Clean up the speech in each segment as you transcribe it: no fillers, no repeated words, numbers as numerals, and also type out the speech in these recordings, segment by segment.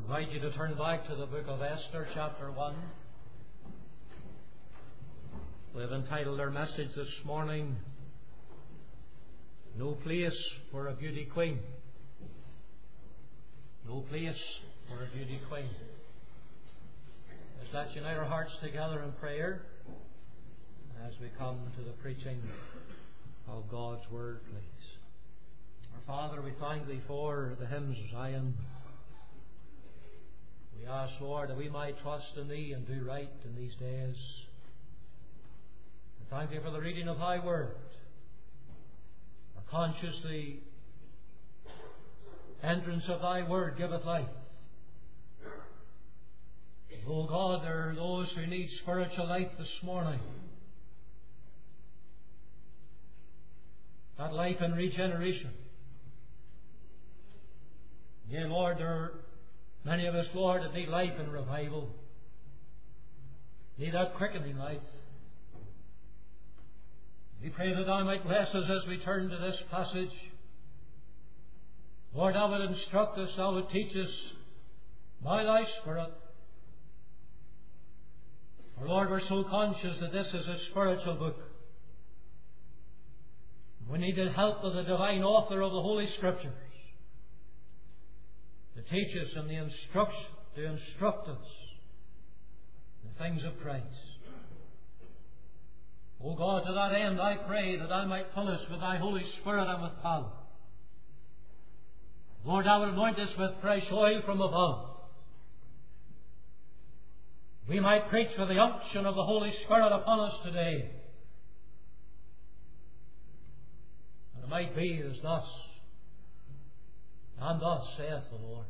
I invite you to turn back to the book of Esther, chapter 1. We have entitled our message this morning, No Place for a Beauty Queen. No place for a beauty queen. Let's unite our hearts together in prayer as we come to the preaching of God's Word, please. Our Father, we thank Thee for the hymns of Zion. We ask, Lord, that we might trust in Thee and do right in these days. We thank Thee for the reading of Thy Word. We're conscious the entrance of Thy Word giveth life. Oh God, there are those who need spiritual life this morning. That life in regeneration. Yea, Lord, there are many of us, Lord, that need life in revival. Need that quickening life. We pray that Thou might bless us as we turn to this passage. Lord, Thou would instruct us, Thou would teach us by Thy Spirit. For Lord, we're so conscious that this is a spiritual book. We need the help of the divine author of the Holy Scriptures to teach us and to instruct us in the things of Christ. O God, to that end I pray that Thou might fill us with Thy Holy Spirit and with power. Lord, Thou would anoint us with fresh oil from above. We might preach with the unction of the Holy Spirit upon us today. And it might be as thus, and thus saith the Lord.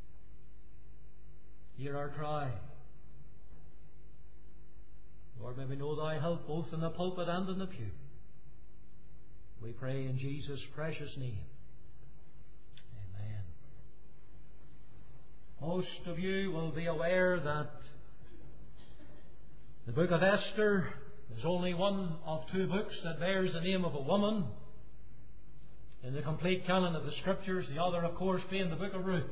Hear our cry. Lord, may we know Thy help both in the pulpit and in the pew. We pray in Jesus' precious name. Amen. Most of you will be aware that the book of Esther is only one of two books that bears the name of a woman in the complete canon of the Scriptures, the other, of course, being the book of Ruth.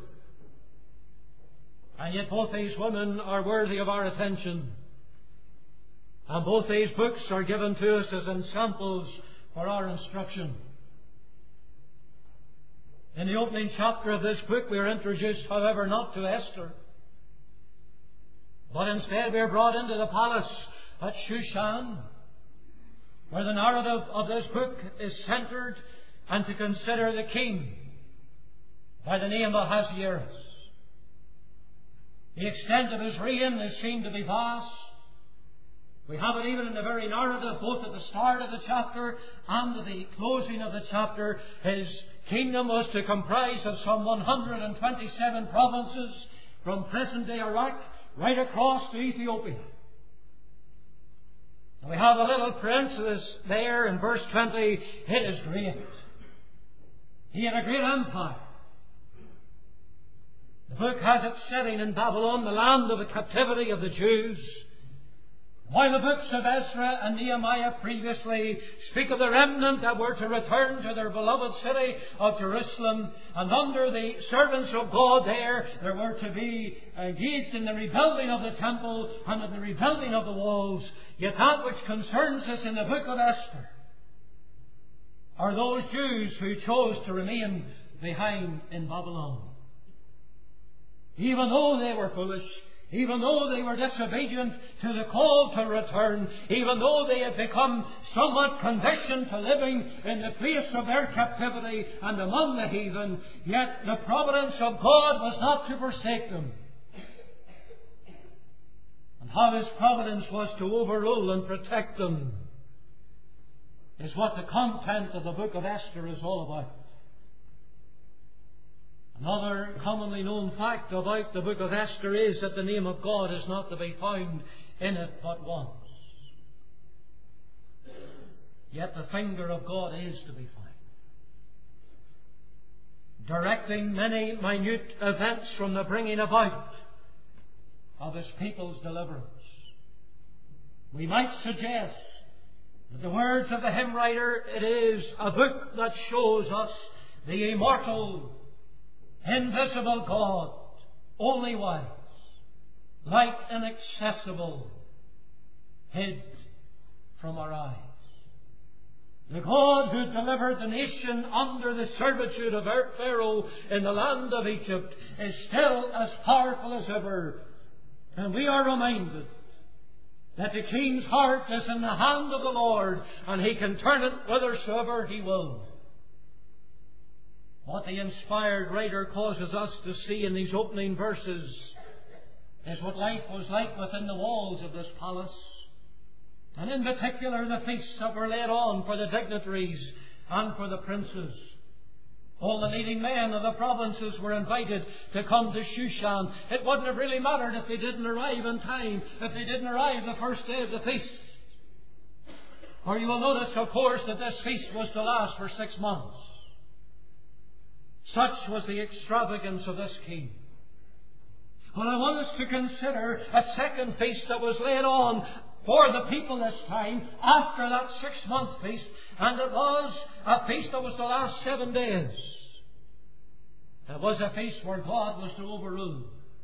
And yet both these women are worthy of our attention. And both these books are given to us as ensamples for our instruction. In the opening chapter of this book we are introduced, however, not to Esther, but instead we are brought into the palace at Shushan, where the narrative of this book is centred, and to consider the king by the name of Ahasuerus. The extent of his reign is seen to be vast. We have it even in the very narrative, both at the start of the chapter and at the closing of the chapter. His kingdom was to comprise of some 127 provinces from present-day Iraq right across to Ethiopia. And we have a little parenthesis there in verse 20. It is great. He had a great empire. The book has its setting in Babylon, the land of the captivity of the Jews. While the books of Ezra and Nehemiah previously speak of the remnant that were to return to their beloved city of Jerusalem, and under the servants of God there were to be engaged in the rebuilding of the temple and in the rebuilding of the walls. Yet that which concerns us in the book of Esther are those Jews who chose to remain behind in Babylon. Even though they were foolish, even though they were disobedient to the call to return, even though they had become somewhat conditioned to living in the place of their captivity and among the heathen, yet the providence of God was not to forsake them. And how His providence was to overrule and protect them is what the content of the book of Esther is all about. Another commonly known fact about the book of Esther is that the name of God is not to be found in it but once. Yet the finger of God is to be found, directing many minute events from the bringing about of His people's deliverance. We might suggest that the words of the hymn writer, it is a book that shows us the immortal, invisible God only wise, light inaccessible, hid from our eyes. The God who delivered the nation under the servitude of Pharaoh in the land of Egypt is still as powerful as ever. And we are reminded that the king's heart is in the hand of the Lord, and he can turn it whithersoever he will. What the inspired writer causes us to see in these opening verses is what life was like within the walls of this palace. And in particular, the feasts that were laid on for the dignitaries and for the princes. All the leading men of the provinces were invited to come to Shushan. It wouldn't have really mattered if they didn't arrive in time, if they didn't arrive the first day of the feast. For you will notice, of course, that this feast was to last for 6 months. Such was the extravagance of this king. But I want us to consider a second feast that was laid on for the people this time after that 6-month feast, and it was a feast that was to last 7 days. It was a feast where God was to overrule.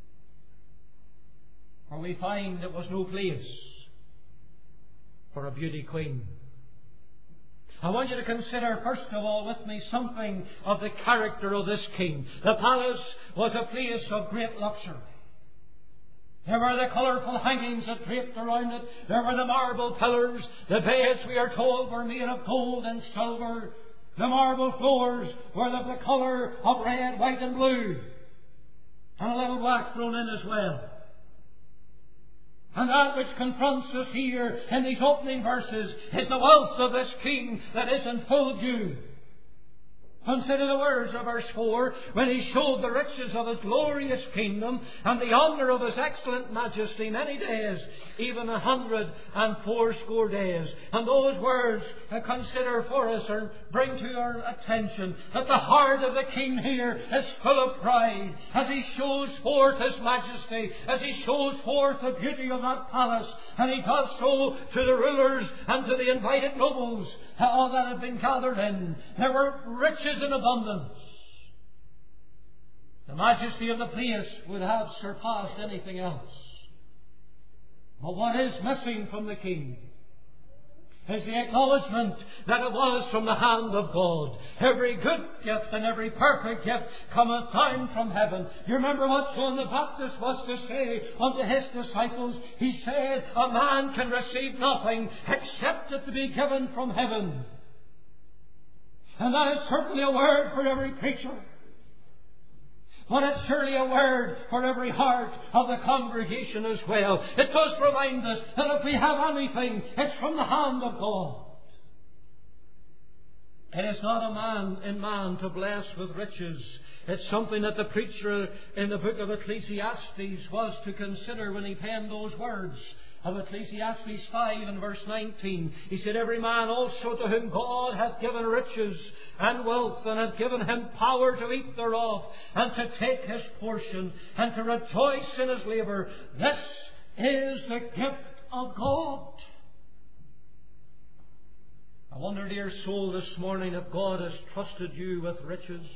For we find it was no place for a beauty queen. I want you to consider, first of all, with me, something of the character of this king. The palace was a place of great luxury. There were the colourful hangings that draped around it. There were the marble pillars. The beds, we are told, were made of gold and silver. The marble floors were of the colour of red, white and blue. And a little black thrown in as well. And that which confronts us here in these opening verses is the wealth of this king that is in full view. Consider the words of verse 4, when he showed the riches of his glorious kingdom and the honour of his excellent majesty many days, even 180 days. And those words consider for us or bring to our attention that the heart of the king here is full of pride as he shows forth his majesty, as he shows forth the beauty of that palace, and he does so to the rulers and to the invited nobles all that had been gathered in. There were riches in abundance. The majesty of the place would have surpassed anything else. But what is missing from the king is the acknowledgement that it was from the hand of God. Every good gift and every perfect gift cometh down from heaven. You remember what John the Baptist was to say unto his disciples? He said, a man can receive nothing except it to be given from heaven. And that is certainly a word for every preacher. But it's surely a word for every heart of the congregation as well. It does remind us that if we have anything, it's from the hand of God. It is not a man in man to bless with riches. It's something that the preacher in the book of Ecclesiastes was to consider when he penned those words of Ecclesiastes 5 and verse 19. He said, every man also to whom God hath given riches and wealth, and hath given him power to eat thereof, and to take his portion, and to rejoice in his labour. This is the gift of God. I wonder, dear soul, this morning if God has trusted you with riches,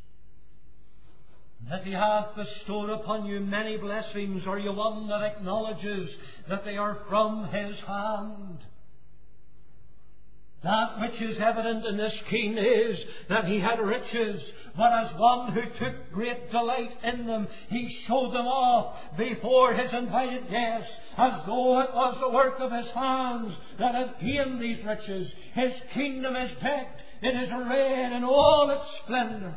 that he hath bestowed upon you many blessings. Are you one that acknowledges that they are from his hand? That which is evident in this king is that he had riches, but as one who took great delight in them, he showed them off before his invited guests, as though it was the work of his hands that had gained these riches. His kingdom is decked, it is arrayed in all its splendour.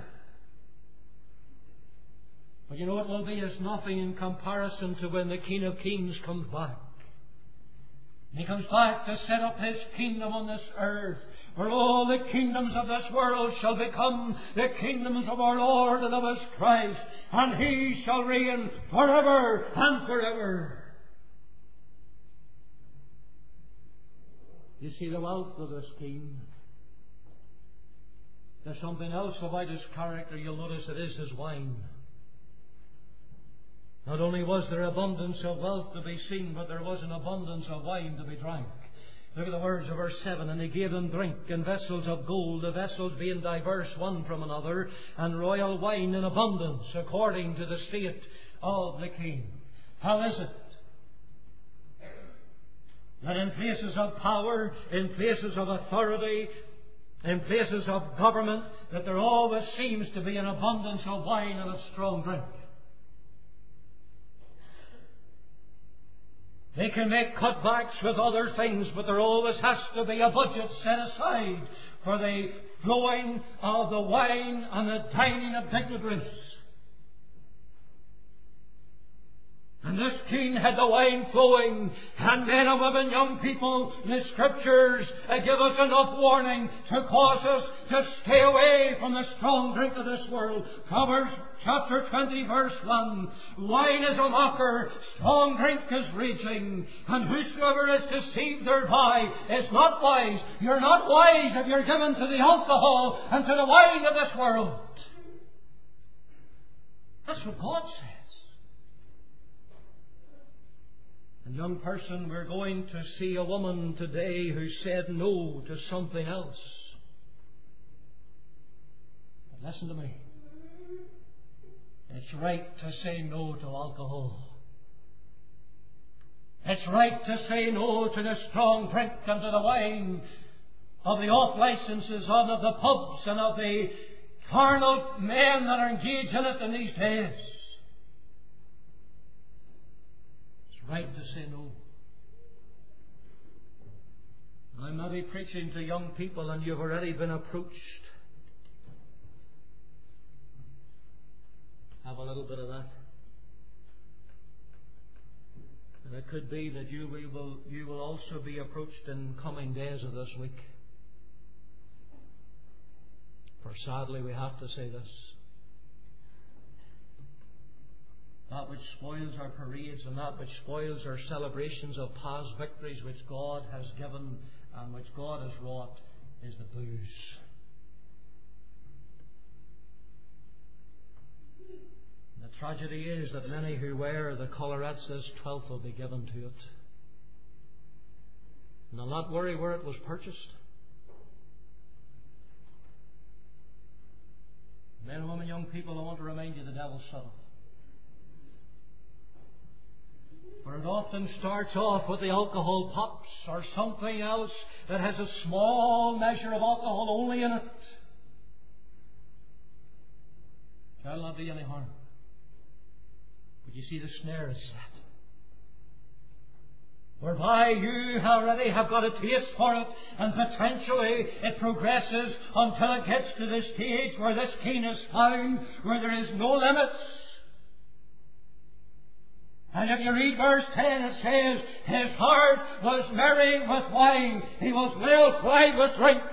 But you know, it will be as nothing in comparison to when the King of Kings comes back. He comes back to set up his kingdom on this earth, where all the kingdoms of this world shall become the kingdoms of our Lord and of his Christ, and he shall reign forever and forever. You see the wealth of this king. There's something else about his character. You'll notice it is his wine. Not only was there abundance of wealth to be seen, but there was an abundance of wine to be drank. Look at the words of verse 7. And he gave them drink in vessels of gold, the vessels being diverse one from another, and royal wine in abundance, according to the state of the King. How is it that in places of power, in places of authority, in places of government, that there always seems to be an abundance of wine and of strong drink? They can make cutbacks with other things, but there always has to be a budget set aside for the flowing of the wine and the dining of dignitaries. And this king had the wine flowing, and men and women, young people, the Scriptures give us enough warning to cause us to stay away from the strong drink of this world. Proverbs chapter 20 verse 1, wine is a mocker, strong drink is raging, and whosoever is deceived thereby is not wise. You're not wise if you're given to the alcohol and to the wine of this world. That's what God says. And young person, we're going to see a woman today who said no to something else. But listen to me. It's right to say no to alcohol. It's right to say no to the strong drink and to the wine of the off-licenses, of the pubs and of the carnal men that are engaged in it in these days. Right to say no. I'm maybe preaching to young people and you've already been approached. Have a little bit of that. And it could be that you will also be approached in coming days of this week. For sadly we have to say this. That which spoils our parades and that which spoils our celebrations of past victories which God has given and which God has wrought is the booze. The tragedy is that many who wear the collaret says 12th will be given to it. And they'll not worry where it was purchased. Men and women, young people, I want to remind you the devil's subtle. For it often starts off with the alcohol pops or something else that has a small measure of alcohol only in it. Shall not be any harm. But you see, the snare is set, whereby you already have got a taste for it, and potentially it progresses until it gets to the stage where this king is found, where there is no limits. And if you read verse 10, it says, his heart was merry with wine. He was well plied with drink.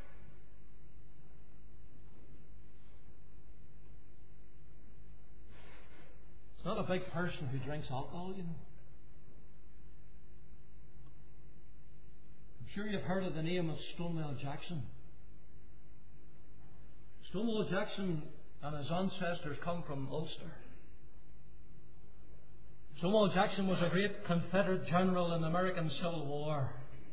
It's not a big person who drinks alcohol, you know. I'm sure you've heard of the name of Stonewall Jackson. Stonewall Jackson and his ancestors come from Ulster. Stonewall Jackson was a great Confederate general in the American Civil War.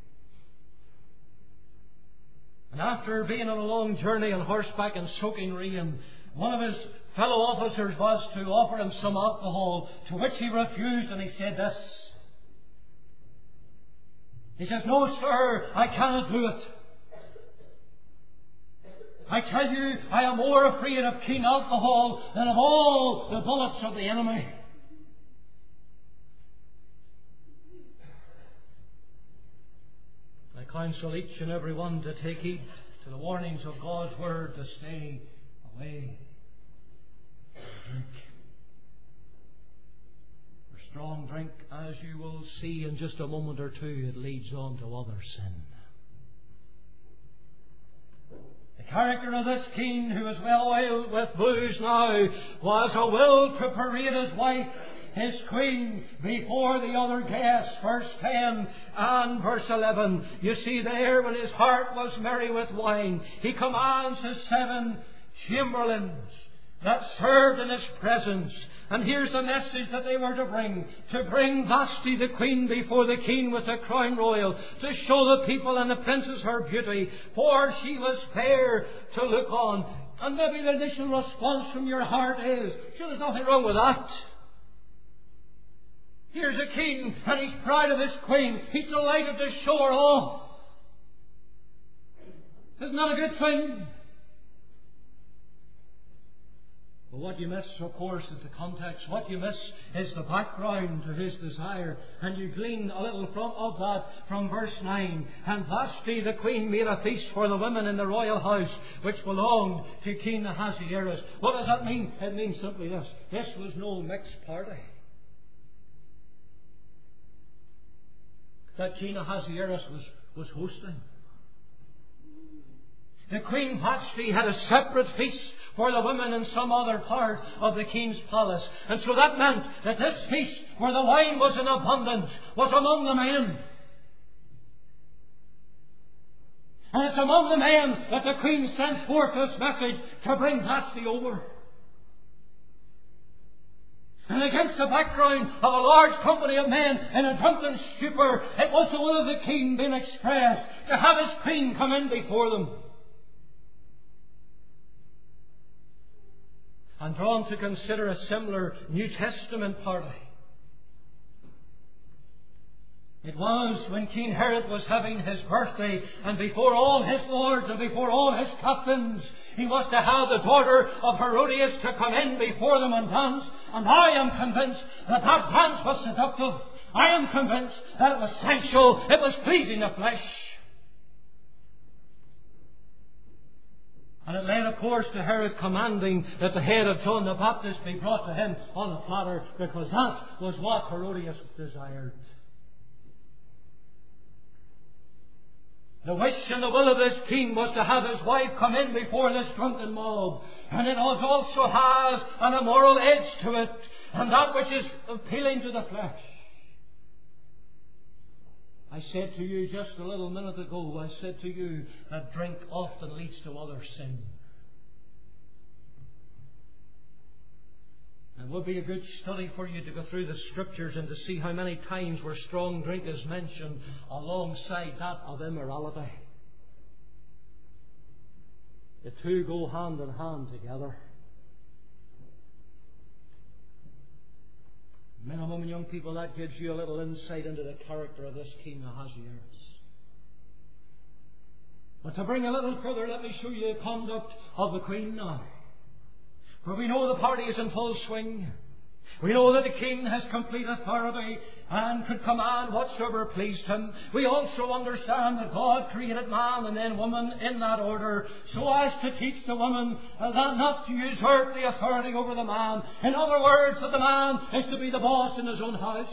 And after being on a long journey on horseback and soaking rain, one of his fellow officers was to offer him some alcohol, to which he refused, and he said this. He says, no, sir, I cannot do it. I tell you, I am more afraid of keen alcohol than of all the bullets of the enemy. I counsel each and every one to take heed to the warnings of God's Word, to stay away from drink. For strong drink, as you will see in just a moment or two, it leads on to other sin. The character of this king, who was well oiled with booze now, was a will to parade his wife, his queen, before the other guests. Verse 10 and verse 11. You see there, when his heart was merry with wine, he commands his 7 chamberlains that served in his presence. And here's the message that they were to bring. To bring Vashti the queen before the king with the crown royal, to show the people and the princess her beauty, for she was fair to look on. And maybe the initial response from your heart is, sure, there's nothing wrong with that. Here's a king, and he's proud of his queen. He's delighted to show her off. Isn't that a good thing? But what you miss, of course, is the context. What you miss is the background to his desire. And you glean a little of that from verse 9. And Vashti the queen made a feast for the women in the royal house, which belonged to King Ahasuerus. What does that mean? It means simply this. This was no mixed party that King Ahasuerus was hosting. The Queen Vashti had a separate feast for the women in some other part of the king's palace. And so that meant that this feast, where the wine was in abundance, was among the men. And it's among the men that the Queen sends forth this message to bring Vashti over. And against the background of a large company of men in a drunken stupor, it was the will of the king being expressed to have his queen come in before them. And drawn to consider a similar New Testament party. It was when King Herod was having his birthday, and before all his lords and before all his captains, he was to have the daughter of Herodias to come in before them and dance. And I am convinced that that dance was seductive. I am convinced that it was sensual. It was pleasing the flesh. And it led, of course, to Herod commanding that the head of John the Baptist be brought to him on a platter, because that was what Herodias desired. The wish and the will of this king was to have his wife come in before this drunken mob. And it also has an immoral edge to it, and that which is appealing to the flesh. I said to you just a little minute ago, I said to you that drink often leads to other sin. It would be a good study for you to go through the Scriptures and to see how many times where strong drink is mentioned alongside that of immorality. The two go hand in hand together. Men and women, young people, that gives you a little insight into the character of this King Ahasuerus. But to bring a little further, let me show you the conduct of the Queen now. For we know the party is in full swing. We know that the king has complete authority and could command whatsoever pleased him. We also understand that God created man and then woman in that order, so as to teach the woman that not to usurp the authority over the man. In other words, that the man is to be the boss in his own house.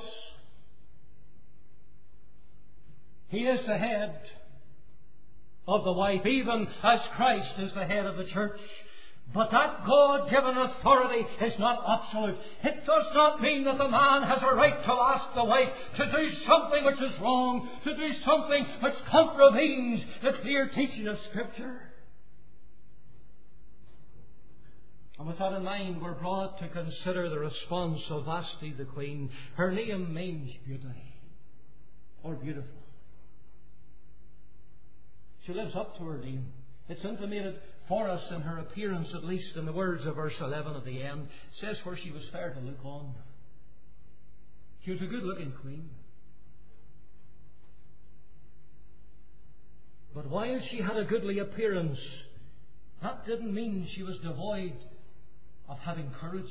He is the head of the wife, even as Christ is the head of the church. But that God-given authority is not absolute. It does not mean that the man has a right to ask the wife to do something which is wrong, to do something which contravenes the clear teaching of Scripture. And with that in mind, we're brought to consider the response of Vashti the queen. Her name means beauty, or beautiful. She lives up to her name. It's intimated for us in her appearance, at least in the words of verse 11 at the end. It says where she was fair to look on. She was a good-looking queen. But while she had a goodly appearance, that didn't mean she was devoid of having courage.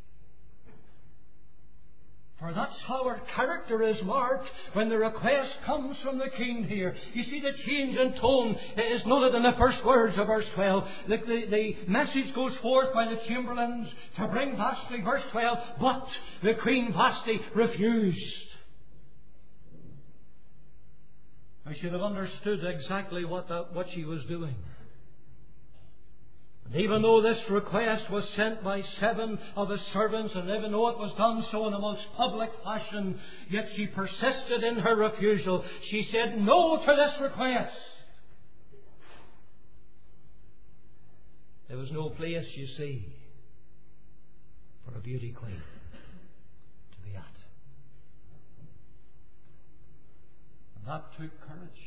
For that's how her character is marked when the request comes from the king here. You see, the change in tone is noted in the first words of verse 12. The message goes forth by the chamberlains to bring Vashti, verse 12, but the Queen Vashti refused. I should have understood exactly what she was doing. And even though this request was sent by 7 of his servants, and even though it was done so in a most public fashion, yet she persisted in her refusal. She said no to this request. There was no place, you see, for a beauty queen to be at. And that took courage.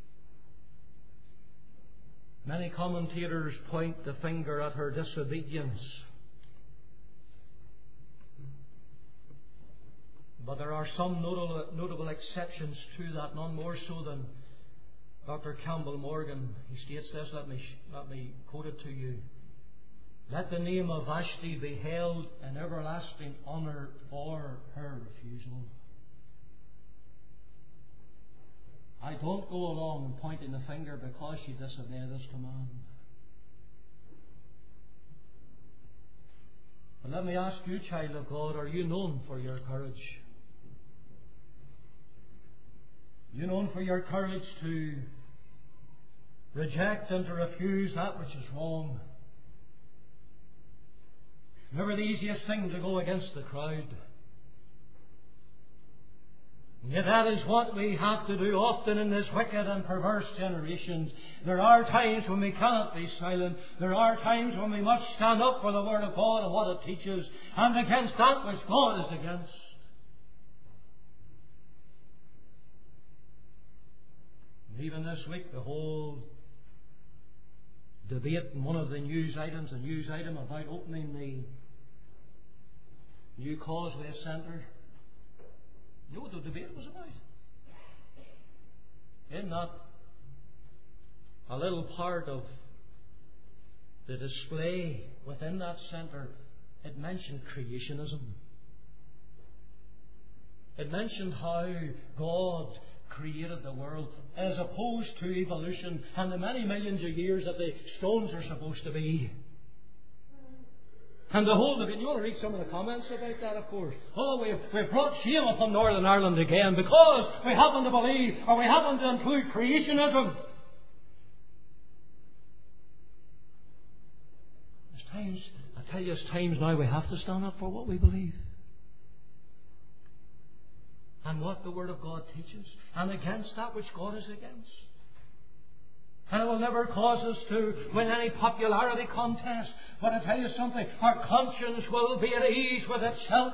Many commentators point the finger at her disobedience. But there are some notable exceptions to that, none more so than Dr. Campbell Morgan. He states this, let me quote it to you. Let the name of Vashti be held in everlasting honour for her refusal. I don't go along pointing the finger because she disobeyed this command. But let me ask you, child of God, are you known for your courage? You known for your courage to reject and to refuse that which is wrong? Never the easiest thing to go against the crowd. And yet that is what we have to do often in this wicked and perverse generation. There are times when we cannot be silent. There are times when we must stand up for the Word of God and what it teaches, and against that which God is against. And even this week, the whole debate in one of the news items, a news item about opening the new Causeway Centre. You know what the debate was about? In that a little part of the display within that centre, it mentioned creationism. It mentioned how God created the world as opposed to evolution and the many millions of years that the stones are supposed to be. And the whole of it, you want to read some of the comments about that, of course. Oh, we've brought shame upon Northern Ireland again because we happen to believe, or we happen to include creationism. There's times, I tell you, it's times now we have to stand up for what we believe. And what the Word of God teaches. And against that which God is against. And it will never cause us to win any popularity contest. But I tell you something, our conscience will be at ease with itself.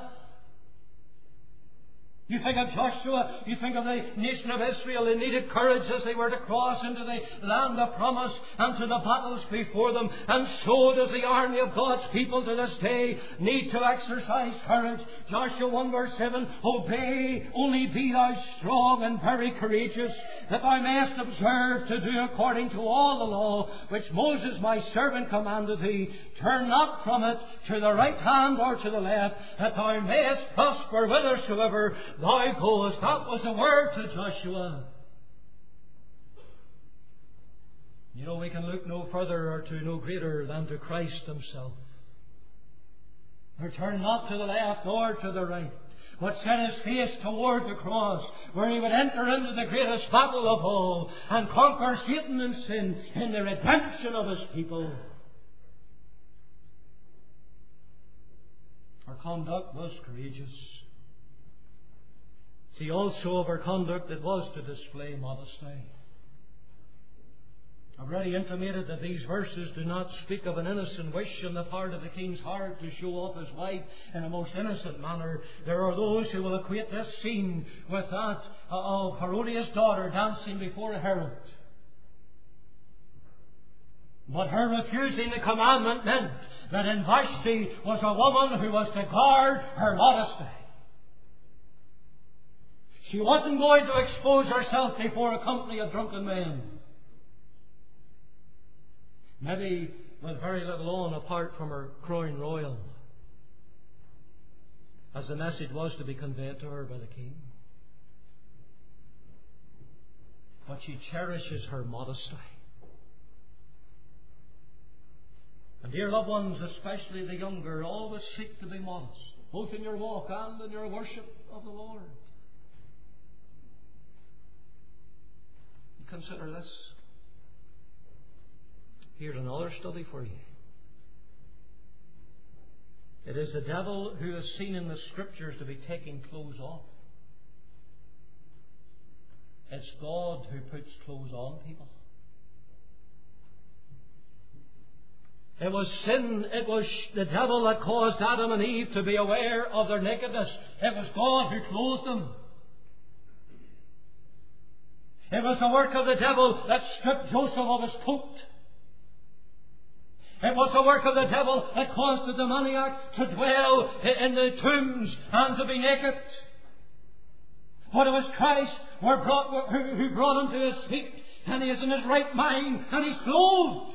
You think of Joshua, you think of the nation of Israel, they needed courage as they were to cross into the land of promise and to the battles before them. And so does the army of God's people to this day need to exercise courage. Joshua 1 verse 7, obey, only be thou strong and very courageous, that thou mayest observe to do according to all the law which Moses my servant commanded thee. Turn not from it to the right hand or to the left, that thou mayest prosper whithersoever thou goest. That was the word to Joshua. You know, we can look no further or to no greater than to Christ Himself. Turn not to the left nor to the right, but set His face toward the cross, where He would enter into the greatest battle of all and conquer Satan and sin in the redemption of His people. Our conduct was courageous. See, also of our conduct it was to display modesty. I've already intimated that these verses do not speak of an innocent wish on the part of the king's heart to show off his wife in a most innocent manner. There are those who will equate this scene with that of Herodias' daughter dancing before Herod. But her refusing the commandment meant that in Vashti was a woman who was to guard her modesty. She wasn't going to expose herself before a company of drunken men. Maybe with very little on apart from her crown royal, as the message was to be conveyed to her by the king. But she cherishes her modesty. And dear loved ones, especially the younger, always seek to be modest, both in your walk and in your worship of the Lord. Consider this. Here's another study for you. It is the devil who is seen in the Scriptures to be taking clothes off. It's God who puts clothes on people. It was sin, it was the devil that caused Adam and Eve to be aware of their nakedness. It was God who clothed them. It was the work of the devil that stripped Joseph of his coat. It was the work of the devil that caused the demoniac to dwell in the tombs and to be naked. But it was Christ who brought him to his feet, and he is in his right mind, and he's clothed.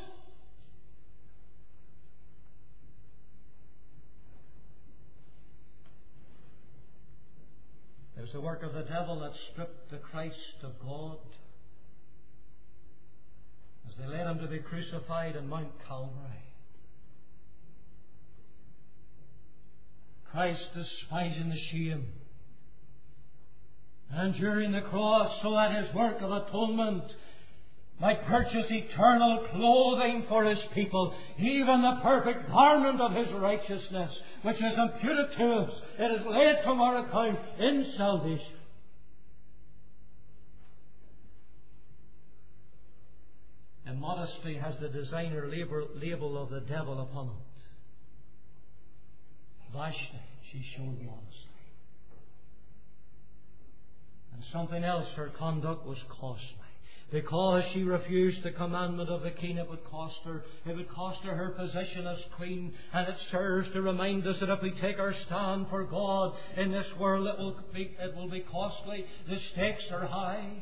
It was the work of the devil that stripped the Christ of God as they led him to be crucified on Mount Calvary. Christ despising the shame, and enduring the cross, so that his work of atonement might purchase eternal clothing for his people, even the perfect garment of his righteousness, which is imputed to us. It is laid to our account in salvation. Immodesty has the designer label of the devil upon it. Vashti, she showed modesty. And something else, her conduct was costly. Because she refused the commandment of the king, it would cost her her position as queen. And it serves to remind us that if we take our stand for God in this world, it will be costly. The stakes are high.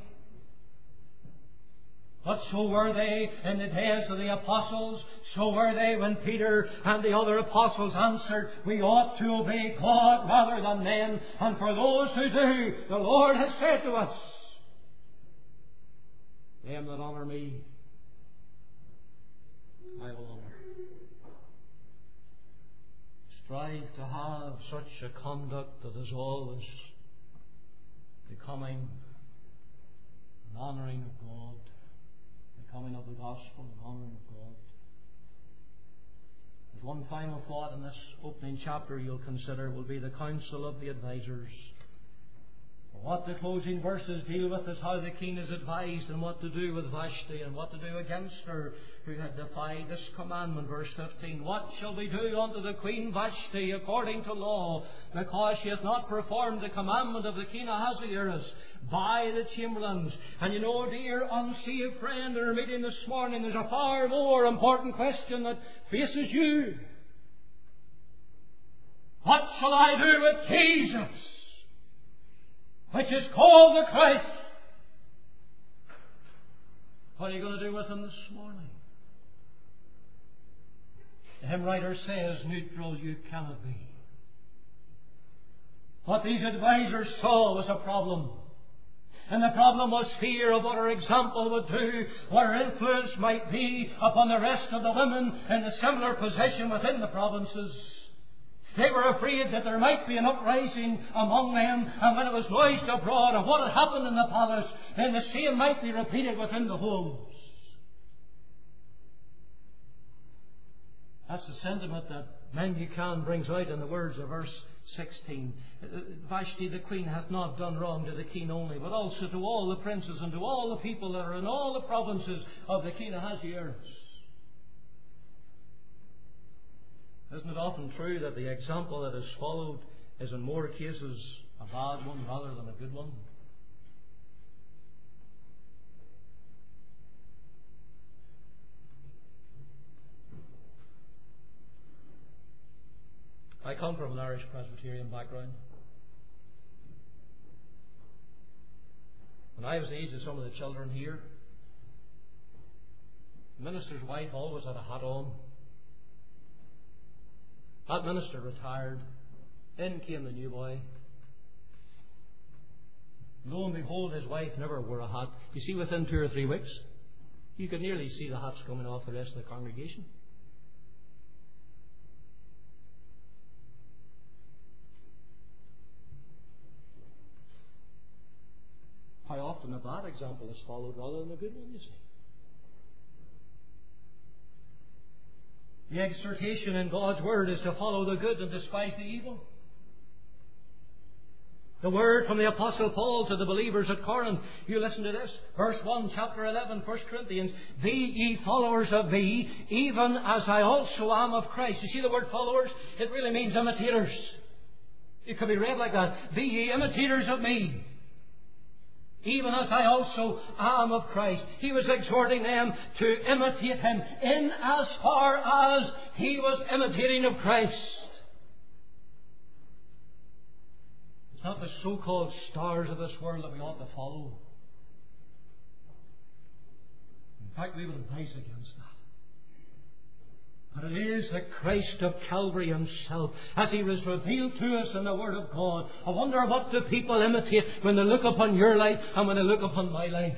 But so were they in the days of the apostles. So were they when Peter and the other apostles answered, we ought to obey God rather than men. And for those who do, the Lord has said to us, them that honour me, I will honour. Strive to have such a conduct that is always becoming an honouring of God, becoming of the gospel, and honouring of God. There's one final thought in this opening chapter you'll consider will be the counsel of the advisers. What the closing verses deal with is how the king is advised and what to do with Vashti and what to do against her who had defied this commandment. Verse 15, what shall we do unto the queen Vashti according to law, because she hath not performed the commandment of the king Ahasuerus by the chamberlains? And you know, dear unsaved friend, in our meeting this morning, there's a far more important question that faces you. What shall I do with Jesus, which is called the Christ? What are you going to do with him this morning? The hymn writer says, neutral you cannot be. What these advisers saw was a problem. And the problem was fear of what her example would do, what her influence might be upon the rest of the women in a similar position within the provinces. They were afraid that there might be an uprising among them, and when it was noised abroad of what had happened in the palace, then the same might be repeated within the homes. That's the sentiment that Memucan brings out in the words of verse 16. Vashti the queen hath not done wrong to the king only, but also to all the princes and to all the people that are in all the provinces of the king Ahasuerus. Isn't it often true that the example that is followed is in more cases a bad one rather than a good one? I come from an Irish Presbyterian background. When I was the age of some of the children here, the minister's wife always had a hat on. That minister retired. In came the new boy. Lo and behold, his wife never wore a hat. You see, within 2 or 3 weeks, you could nearly see the hats coming off the rest of the congregation. How often a bad example is followed rather than a good one, you see. The exhortation in God's Word is to follow the good and despise the evil. The word from the Apostle Paul to the believers at Corinth. You listen to this. Verse 1, chapter 11, 1 Corinthians. Be ye followers of me, even as I also am of Christ. You see the word followers? It really means imitators. It could be read like that. Be ye imitators of me, even as I also am of Christ. He was exhorting them to imitate him in as far as he was imitating of Christ. It's not the so-called stars of this world that we ought to follow. In fact, we would advise against that. But it is the Christ of Calvary Himself, as He was revealed to us in the Word of God. I wonder what do people imitate when they look upon your life and when they look upon my life.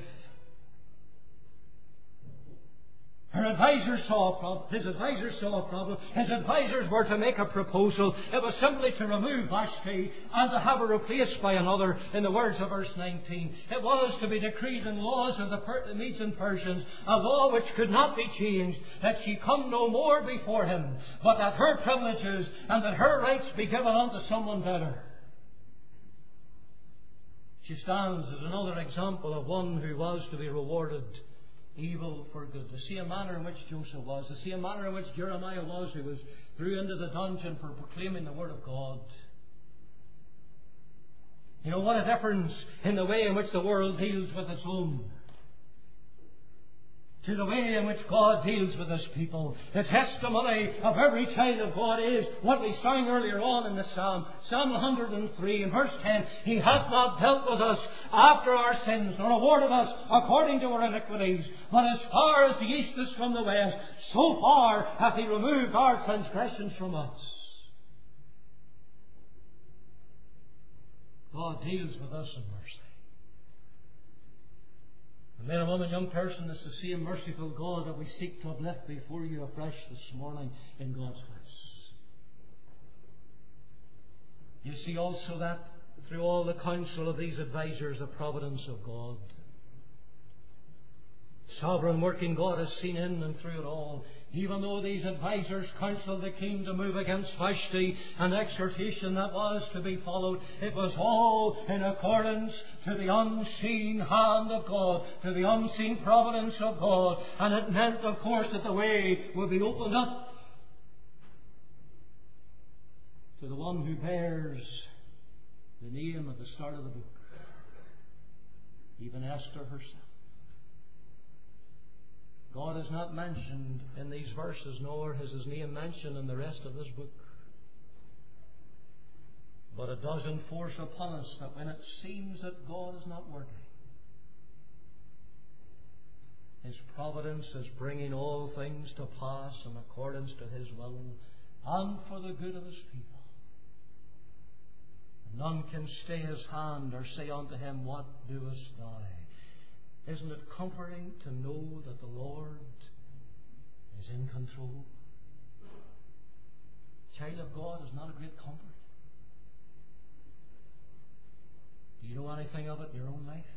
Her advisors saw a problem. His advisors saw a problem. His advisors were to make a proposal. It was simply to remove Vashti and to have her replaced by another, in the words of verse 19. It was to be decreed in laws of the Medes and Persians, a law which could not be changed, that she come no more before him, but that her privileges and that her rights be given unto someone better. She stands as another example of one who was to be rewarded evil for good. The same manner in which Joseph was, the same manner in which Jeremiah was, who was threw into the dungeon for proclaiming the Word of God. You know, what a difference in the way in which the world deals with its own to the way in which God deals with His people. The testimony of every child of God is what we sang earlier on in the Psalm. Psalm 103 in verse 10. He hath not dealt with us after our sins, nor rewarded us according to our iniquities. But as far as the east is from the west, so far hath He removed our transgressions from us. God deals with us in mercy. And men and women, young person, it's the same merciful God that we seek to uplift before you afresh this morning in God's house. You see also that through all the counsel of these advisors, the providence of God. Sovereign working God is seen in and through it all. Even though these advisors counselled the king to move against Vashti, an exhortation that was to be followed, it was all in accordance to the unseen hand of God, to the unseen providence of God. And it meant, of course, that the way would be opened up to the one who bears the name at the start of the book, even Esther herself. God is not mentioned in these verses, nor is His name mentioned in the rest of this book. But it does enforce upon us that when it seems that God is not working, His providence is bringing all things to pass in accordance to His will and for the good of His people. And none can stay His hand or say unto Him, What doest thou? Isn't it comforting to know that the Lord is in control? Child of God is not a great comfort. Do you know anything of it in your own life?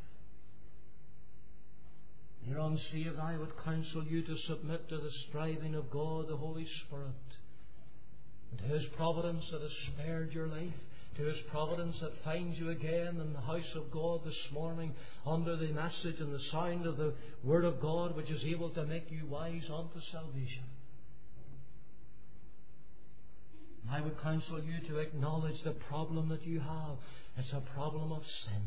You're unsaved, I would counsel you to submit to the striving of God, the Holy Spirit, and to His providence that has spared your life, to His providence that finds you again in the house of God this morning under the message and the sound of the Word of God, which is able to make you wise unto salvation. And I would counsel you to acknowledge the problem that you have. It's a problem of sin.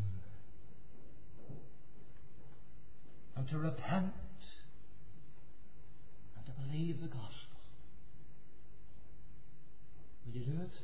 And to repent and to believe the gospel. Will you do it?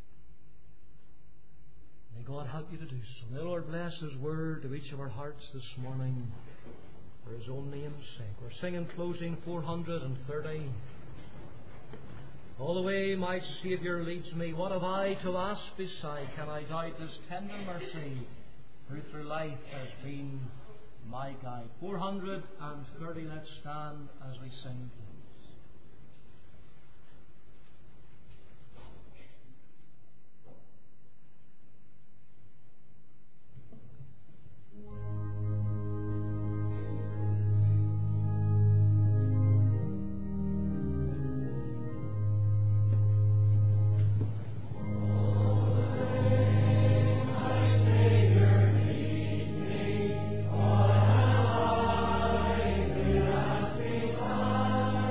May God help you to do so. May the Lord bless His word to each of our hearts this morning for His own name's sake. We're singing closing 430. All the way my Saviour leads me. What have I to ask beside? Can I doubt His tender mercy, who through life has been my guide? 430. Let's stand as we sing. Beside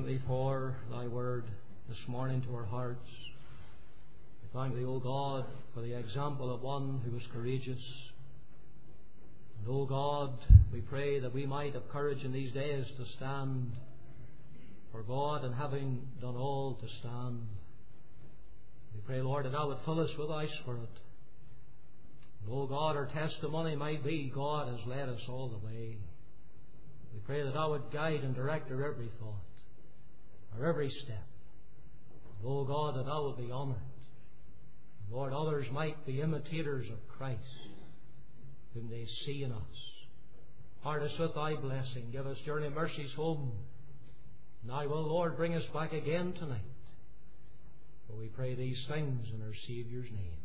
thank Thee for Thy word this morning to our hearts. We thank Thee, O God, for the example of one who was courageous. And, O God, we pray that we might have courage in these days to stand for God, and having done all to stand. We pray, Lord, that Thou would fill us with Thy Spirit. And, O God, our testimony might be, God has led us all the way. We pray that Thou would guide and direct our every thought, our every step. And, O God, that Thou would be honoured. And, Lord, others might be imitators of Christ, whom they see in us. Heart us with Thy blessing. Give us journey mercies home. And Thou will, Lord, bring us back again tonight. For we pray these things in our Saviour's name.